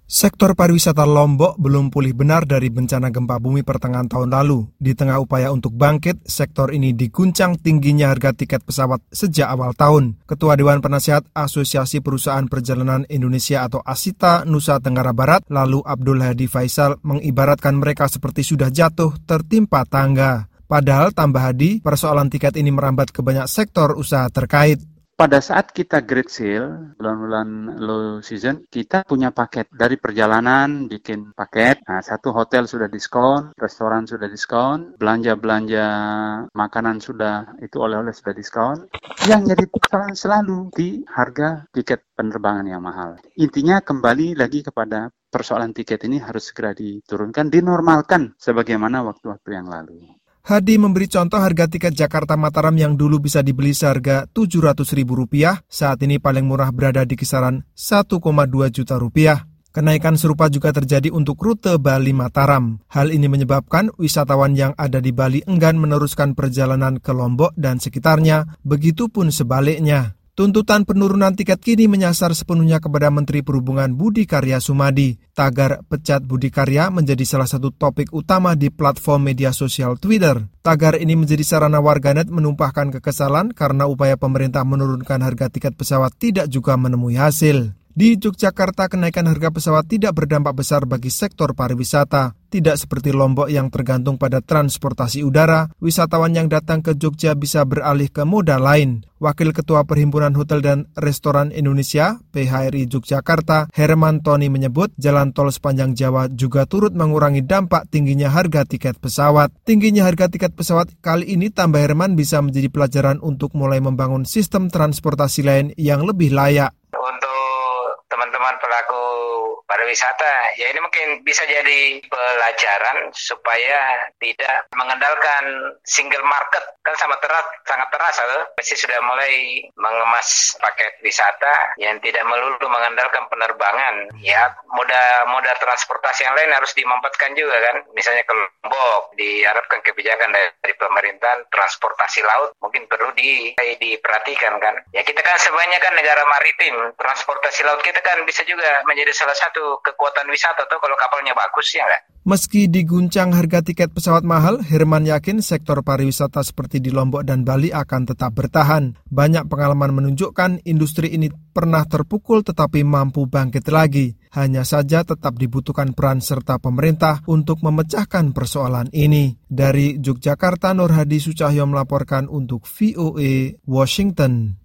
Sektor pariwisata Lombok belum pulih benar dari bencana gempa bumi pertengahan tahun lalu. Di tengah upaya untuk bangkit, sektor ini diguncang tingginya harga tiket pesawat sejak awal tahun. Ketua Dewan Penasihat Asosiasi Perusahaan Perjalanan Indonesia atau ASITA Nusa Tenggara Barat, lalu Abdul Hadi Faisal, mengibaratkan mereka seperti sudah jatuh tertimpa tangga. Padahal, tambah Hadi, persoalan tiket ini merambat ke banyak sektor usaha terkait. Pada saat kita great sale, bulan-bulan low season, kita punya paket. Dari perjalanan, bikin paket. Nah, satu hotel sudah diskon, restoran sudah diskon, belanja-belanja makanan sudah, itu oleh-oleh sudah diskon. Yang jadi persoalan selalu di harga tiket penerbangan yang mahal. Intinya kembali lagi kepada persoalan tiket ini harus segera diturunkan, dinormalkan sebagaimana waktu-waktu yang lalu. Hadi memberi contoh harga tiket Jakarta-Mataram yang dulu bisa dibeli seharga Rp700.000, saat ini paling murah berada di kisaran Rp1,2 juta. Kenaikan serupa juga terjadi untuk rute Bali-Mataram. Hal ini menyebabkan wisatawan yang ada di Bali enggan meneruskan perjalanan ke Lombok dan sekitarnya, begitupun sebaliknya. Tuntutan penurunan tiket kini menyasar sepenuhnya kepada Menteri Perhubungan Budi Karya Sumadi. Tagar pecat Budi Karya menjadi salah satu topik utama di platform media sosial Twitter. Tagar ini menjadi sarana warganet menumpahkan kekesalan karena upaya pemerintah menurunkan harga tiket pesawat tidak juga menemui hasil. Di Yogyakarta, kenaikan harga pesawat tidak berdampak besar bagi sektor pariwisata. Tidak seperti Lombok yang tergantung pada transportasi udara, wisatawan yang datang ke Jogja bisa beralih ke moda lain. Wakil Ketua Perhimpunan Hotel dan Restoran Indonesia, PHRI Yogyakarta, Herman Tony menyebut jalan tol sepanjang Jawa juga turut mengurangi dampak tingginya harga tiket pesawat. Tingginya harga tiket pesawat kali ini, tambah Herman, bisa menjadi pelajaran untuk mulai membangun sistem transportasi lain yang lebih layak. Teman-teman pelaku pariwisata, ya ini mungkin bisa jadi pelajaran supaya tidak mengandalkan single market, kan sangat terasa loh. Mesti sudah mulai mengemas paket wisata yang tidak melulu mengandalkan penerbangan. Ya, moda transportasi yang lain harus dimampatkan juga kan. Misalnya ke Lombok, diharapkan kebijakan dari pemerintahan transportasi laut mungkin perlu diperhatikan kan. Ya, kita kan sebenarnya kan negara maritim, transportasi laut kita kan bisa juga menjadi salah satu kekuatan wisata tuh kalau kapalnya bagus, ya nggak? Meski diguncang harga tiket pesawat mahal, Herman yakin sektor pariwisata seperti di Lombok dan Bali akan tetap bertahan. Banyak pengalaman menunjukkan industri ini pernah terpukul tetapi mampu bangkit lagi. Hanya saja tetap dibutuhkan peran serta pemerintah untuk memecahkan persoalan ini. Dari Yogyakarta, Nur Hadi Sucahyo melaporkan untuk VOA Washington.